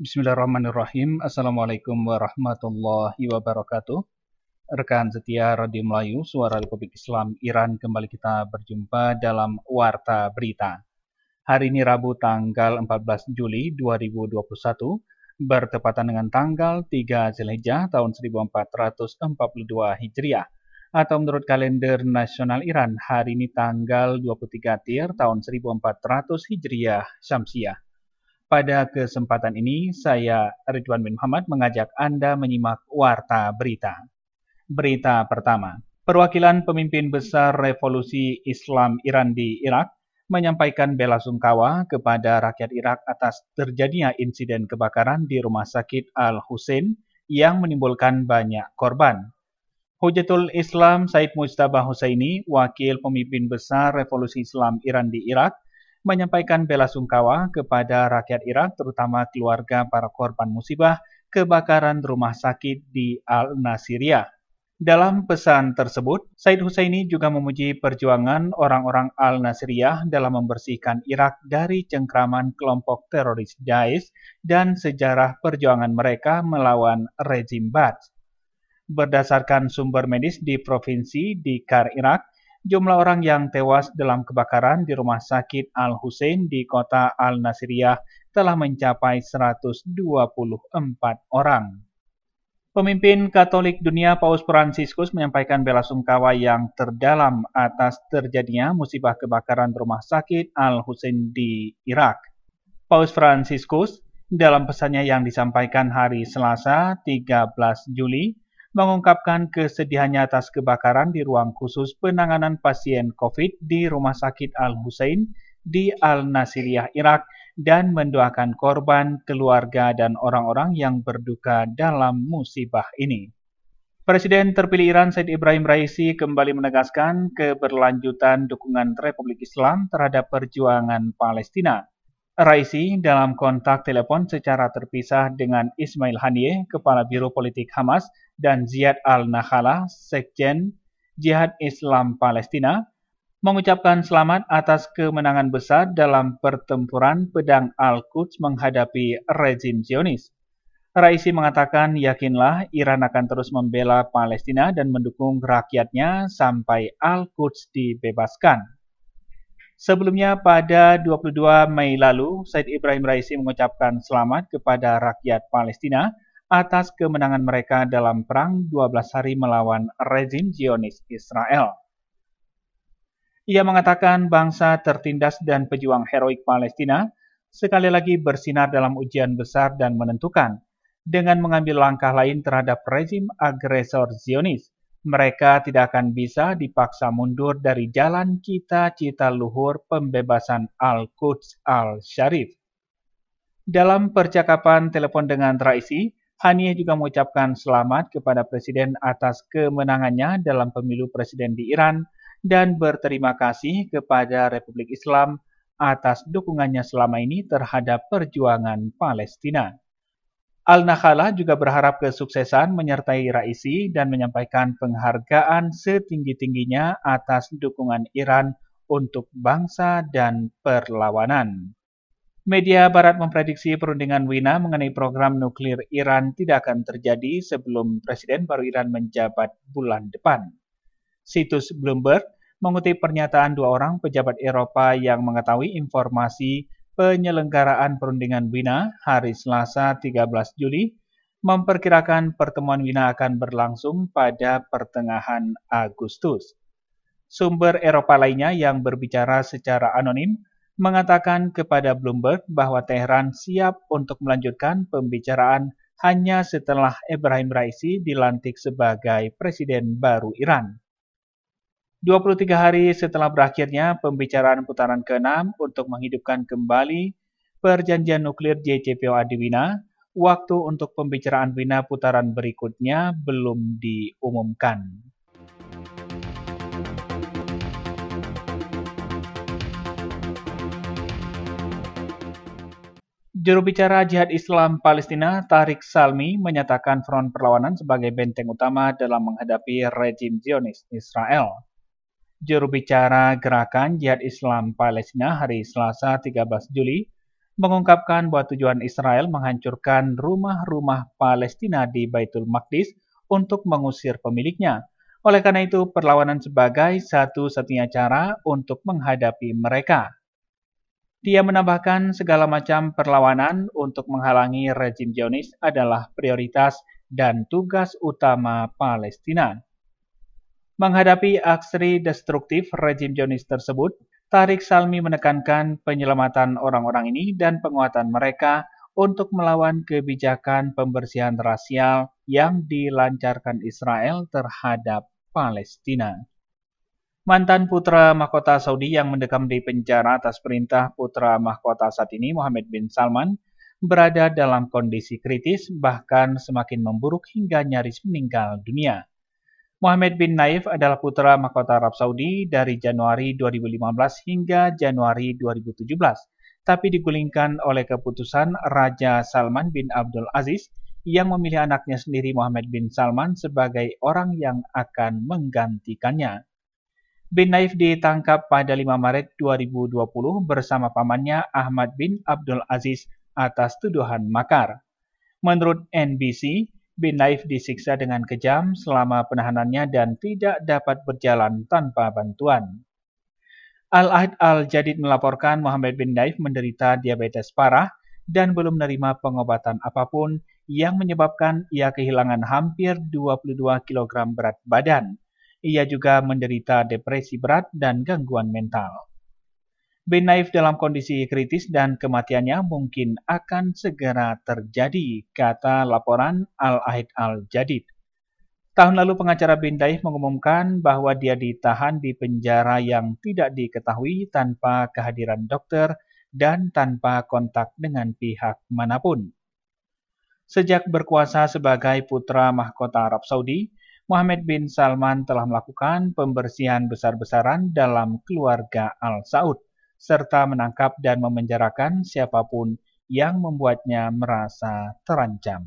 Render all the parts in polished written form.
Bismillahirrahmanirrahim. Assalamualaikum warahmatullahi wabarakatuh. Rekan setia Radio Melayu, Suara Republik Islam Iran, kembali kita berjumpa dalam Warta Berita. Hari ini Rabu tanggal 14 Juli 2021, bertepatan dengan tanggal 3 Zulhijjah tahun 1442 Hijriah. Atau menurut kalender nasional Iran, hari ini tanggal 23 Tir tahun 1400 Hijriah Syamsiah. Pada kesempatan ini, saya Ridwan bin Muhammad mengajak Anda menyimak Warta Berita. Berita pertama, perwakilan pemimpin besar Revolusi Islam Iran di Irak menyampaikan bela sungkawa kepada rakyat Irak atas terjadinya insiden kebakaran di Rumah Sakit Al-Husain yang menimbulkan banyak korban. Hujatul Islam Said Mujtaba Husaini, wakil pemimpin besar Revolusi Islam Iran di Irak, menyampaikan bela sungkawa kepada rakyat Irak, terutama keluarga para korban musibah kebakaran rumah sakit di Al-Nasiriyah. Dalam pesan tersebut, Said Husaini juga memuji perjuangan orang-orang Al-Nasiriyah dalam membersihkan Irak dari cengkraman kelompok teroris Daesh dan sejarah perjuangan mereka melawan rezim Ba'ath. Berdasarkan sumber medis di provinsi Dikar, Irak, jumlah orang yang tewas dalam kebakaran di Rumah Sakit Al-Husain di kota Al-Nasiriyah telah mencapai 124 orang. Pemimpin Katolik dunia Paus Fransiskus menyampaikan bela sungkawa yang terdalam atas terjadinya musibah kebakaran Rumah Sakit Al-Husain di Irak. Paus Fransiskus dalam pesannya yang disampaikan hari Selasa 13 Juli mengungkapkan kesedihannya atas kebakaran di ruang khusus penanganan pasien COVID di Rumah Sakit Al-Husain di Al-Nasiriyah, Irak, dan mendoakan korban, keluarga, dan orang-orang yang berduka dalam musibah ini. Presiden terpilih Iran Said Ibrahim Raisi kembali menegaskan keberlanjutan dukungan Republik Islam terhadap perjuangan Palestina. Raisi dalam kontak telepon secara terpisah dengan Ismail Haniyeh, Kepala Biro Politik Hamas, dan Ziad Al-Nakhala, Sekjen Jihad Islam Palestina, mengucapkan selamat atas kemenangan besar dalam pertempuran Pedang Al-Quds menghadapi rezim Zionis. Raisi mengatakan, yakinlah Iran akan terus membela Palestina dan mendukung rakyatnya sampai Al-Quds dibebaskan. Sebelumnya pada 22 Mei lalu, Said Ibrahim Raisi mengucapkan selamat kepada rakyat Palestina atas kemenangan mereka dalam perang 12 hari melawan rezim Zionis Israel. Ia mengatakan bangsa tertindas dan pejuang heroik Palestina sekali lagi bersinar dalam ujian besar dan menentukan dengan mengambil langkah lain terhadap rezim agresor Zionis. Mereka tidak akan bisa dipaksa mundur dari jalan cita-cita luhur pembebasan Al-Quds Al-Syarif. Dalam percakapan telepon dengan Raisi, Haniyeh juga mengucapkan selamat kepada Presiden atas kemenangannya dalam pemilu presiden di Iran dan berterima kasih kepada Republik Islam atas dukungannya selama ini terhadap perjuangan Palestina. Al-Nakhala juga berharap kesuksesan menyertai Raisi dan menyampaikan penghargaan setinggi-tingginya atas dukungan Iran untuk bangsa dan perlawanan. Media Barat memprediksi perundingan Wina mengenai program nuklir Iran tidak akan terjadi sebelum Presiden baru Iran menjabat bulan depan. Situs Bloomberg mengutip pernyataan dua orang pejabat Eropa yang mengetahui informasi penyelenggaraan perundingan Wina hari Selasa 13 Juli memperkirakan pertemuan Wina akan berlangsung pada pertengahan Agustus. Sumber Eropa lainnya yang berbicara secara anonim mengatakan kepada Bloomberg bahwa Teheran siap untuk melanjutkan pembicaraan hanya setelah Ibrahim Raisi dilantik sebagai presiden baru Iran. 23 hari setelah berakhirnya pembicaraan putaran ke-6 untuk menghidupkan kembali perjanjian nuklir JCPOA di Wina, waktu untuk pembicaraan Wina putaran berikutnya belum diumumkan. Juru bicara Jihad Islam Palestina, Tariq Salmi, menyatakan front perlawanan sebagai benteng utama dalam menghadapi rezim Zionis Israel. Juru bicara Gerakan Jihad Islam Palestina hari Selasa 13 Juli mengungkapkan bahwa tujuan Israel menghancurkan rumah-rumah Palestina di Baitul Maqdis untuk mengusir pemiliknya. Oleh karena itu, perlawanan sebagai satu-satunya cara untuk menghadapi mereka. Dia menambahkan segala macam perlawanan untuk menghalangi rezim Zionis adalah prioritas dan tugas utama Palestina. Menghadapi aksi destruktif rezim Zionis tersebut, Tariq Salmi menekankan penyelamatan orang-orang ini dan penguatan mereka untuk melawan kebijakan pembersihan rasial yang dilancarkan Israel terhadap Palestina. Mantan putra mahkota Saudi yang mendekam di penjara atas perintah putra mahkota saat ini, Mohammed bin Salman, berada dalam kondisi kritis bahkan semakin memburuk hingga nyaris meninggal dunia. Mohammed bin Naif adalah putra mahkota Arab Saudi dari Januari 2015 hingga Januari 2017, tapi digulingkan oleh keputusan Raja Salman bin Abdul Aziz yang memilih anaknya sendiri Mohammed bin Salman sebagai orang yang akan menggantikannya. Bin Naif ditangkap pada 5 Maret 2020 bersama pamannya Ahmad bin Abdul Aziz atas tuduhan makar. Menurut NBC, Bin Naif disiksa dengan kejam selama penahanannya dan tidak dapat berjalan tanpa bantuan. Al-Ahd Al-Jadid melaporkan Mohammed bin Naif menderita diabetes parah dan belum menerima pengobatan apapun yang menyebabkan ia kehilangan hampir 22 kg berat badan. Ia juga menderita depresi berat dan gangguan mental. Bin Naif dalam kondisi kritis dan kematiannya mungkin akan segera terjadi, kata laporan Al-Ahd Al-Jadid. Tahun lalu pengacara Bin Naif mengumumkan bahwa dia ditahan di penjara yang tidak diketahui tanpa kehadiran dokter dan tanpa kontak dengan pihak manapun. Sejak berkuasa sebagai putra mahkota Arab Saudi, Mohammed bin Salman telah melakukan pembersihan besar-besaran dalam keluarga Al Saud, serta menangkap dan memenjarakan siapapun yang membuatnya merasa terancam.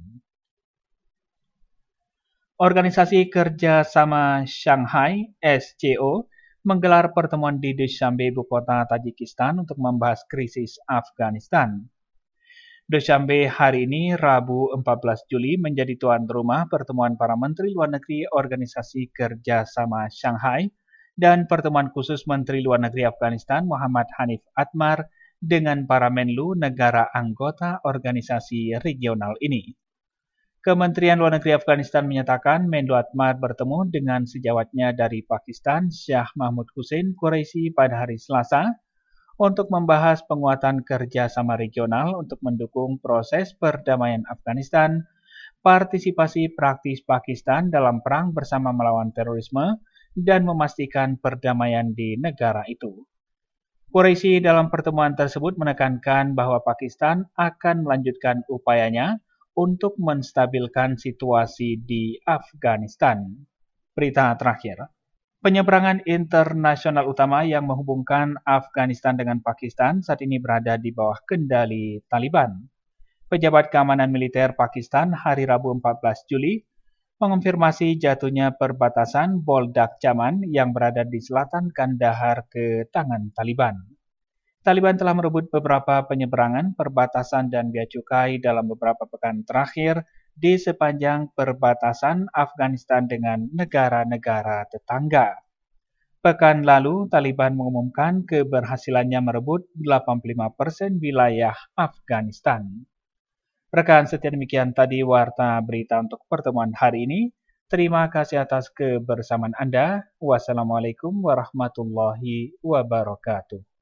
Organisasi Kerja Sama Shanghai (SCO) menggelar pertemuan di Dushanbe, ibu kota Tajikistan, untuk membahas krisis Afghanistan. Dushanbe hari ini, Rabu 14 Juli, menjadi tuan rumah pertemuan para Menteri Luar Negeri Organisasi Kerja Sama Shanghai dan pertemuan khusus Menteri Luar Negeri Afghanistan Muhammad Hanif Atmar dengan para Menlu negara anggota organisasi regional ini. Kementerian Luar Negeri Afghanistan menyatakan Menlu Atmar bertemu dengan sejawatnya dari Pakistan, Syah Mahmud Hussein Qureshi pada hari Selasa untuk membahas penguatan kerjasama regional untuk mendukung proses perdamaian Afghanistan, partisipasi praktis Pakistan dalam perang bersama melawan terorisme, dan memastikan perdamaian di negara itu. Qureshi dalam pertemuan tersebut menekankan bahwa Pakistan akan melanjutkan upayanya untuk menstabilkan situasi di Afghanistan. Berita terakhir. Penyeberangan internasional utama yang menghubungkan Afghanistan dengan Pakistan saat ini berada di bawah kendali Taliban. Pejabat keamanan militer Pakistan hari Rabu 14 Juli mengonfirmasi jatuhnya perbatasan Boldak Chaman yang berada di selatan Kandahar ke tangan Taliban. Taliban telah merebut beberapa penyeberangan, perbatasan, dan bea cukai dalam beberapa pekan terakhir di sepanjang perbatasan Afghanistan dengan negara-negara tetangga. Pekan lalu, Taliban mengumumkan keberhasilannya merebut 85% wilayah Afghanistan. Rekan setia, demikian tadi warta berita untuk pertemuan hari ini. Terima kasih atas kebersamaan Anda. Wassalamualaikum warahmatullahi wabarakatuh.